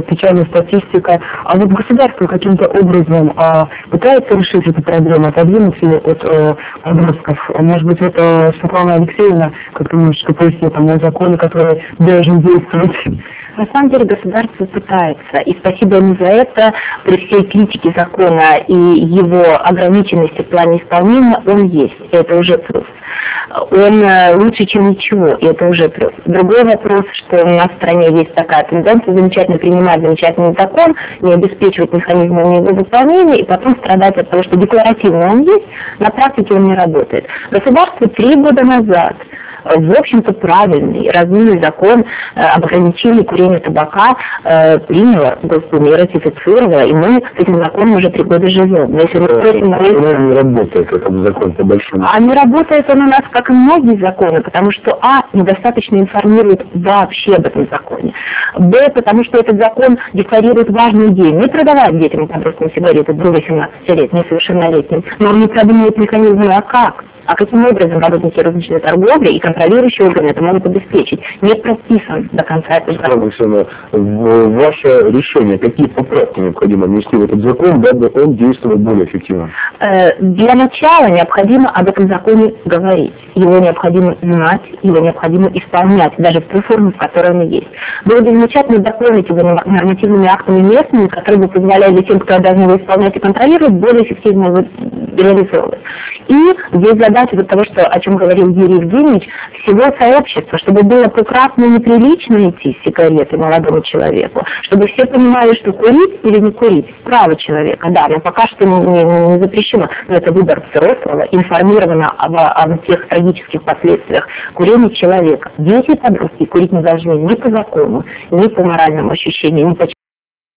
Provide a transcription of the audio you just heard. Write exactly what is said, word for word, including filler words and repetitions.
печальная статистика. А вот государство каким-то образом а, пытается решить эту проблему, отодвинуть ее от э, подростков. Может быть, это Светлана Алексеевна как-то немножечко пояснит там, на законы, которые должен действовать. На самом деле государство пытается, и спасибо ему за это. При всей критике закона и его ограниченности в плане исполнения он есть, и это уже плюс. Он лучше, чем ничего, и это уже плюс. Другой вопрос, что у нас в стране есть такая тенденция замечательно принимать замечательный закон, не обеспечивать механизмы его выполнения, и потом страдать от того, что декларативно он есть, на практике он не работает. Государство три года назад в общем-то, правильный, разумный закон э, об ограничении курения табака э, приняло в Госдуме и ратифицировало, и мы с этим законом уже три года живем. Но если мы спросим, он не работает, этот закон, по большому. А не работает он у нас, как и многие законы, потому что, а, недостаточно информирует вообще об этом законе, б, потому что этот закон декларирует важную идею, не продавать детям и подросткам сигареты до восемнадцати лет, несовершеннолетним, но он не продумывает механизмы, а как? А каким образом работники розничной торговли и контролирующие органы это могут обеспечить? Не прописан до конца этот закон. Ваше решение, какие поправки необходимо внести в этот закон, дабы он действовал более эффективно? Для начала необходимо об этом законе говорить. Его необходимо знать, его необходимо исполнять, даже в той форме, в которой он есть. Было бы замечательно дополнить его нормативными актами местными, которые бы позволяли тем, кто должен его исполнять и контролировать, более эффективно его реализовывать. И здесь задача вот того, что, о чем говорил Юрий Евгеньевич, всего сообщества, чтобы было прекрасно и неприлично идти с сигаретой молодому человеку, чтобы все понимали, что курить или не курить – право человека, да, но пока что не, не, не запрещено, но это выбор взрослого, информировано об, о тех трагических последствиях курения человека. Дети и подростки курить не должны ни по закону, ни по моральному ощущению, ни по